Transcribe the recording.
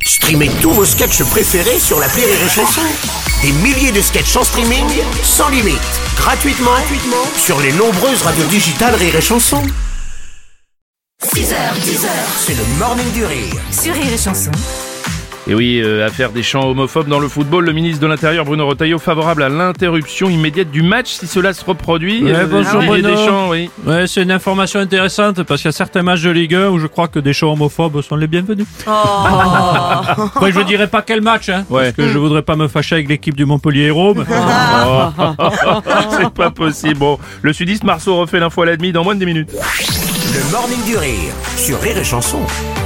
Streamez tous vos sketchs préférés sur l'appli Rire et Chanson. Des milliers de sketchs en streaming, sans limite, gratuitement sur les nombreuses radios digitales Rire et Chanson. 6h, C'est le morning du rire. sur Rire et Chanson. Et oui, affaire des chants homophobes dans le football, le ministre de l'Intérieur Bruno Retailleau favorable à l'interruption immédiate du match si cela se reproduit. Ouais, bonjour Olivier Bruno. Deschamps, oui. Ouais, c'est une information intéressante parce qu'il y a certains matchs de Ligue 1 où je crois que des chants homophobes sont les bienvenus. Quoi, je dirais pas quel match, hein, Ouais. parce que je voudrais pas me fâcher avec l'équipe du Montpellier Hérault. mais- C'est pas possible. Bon, le sudiste Marceau refait l'info à la demi dans moins de 10 minutes. Le morning du rire sur Rire et Chanson.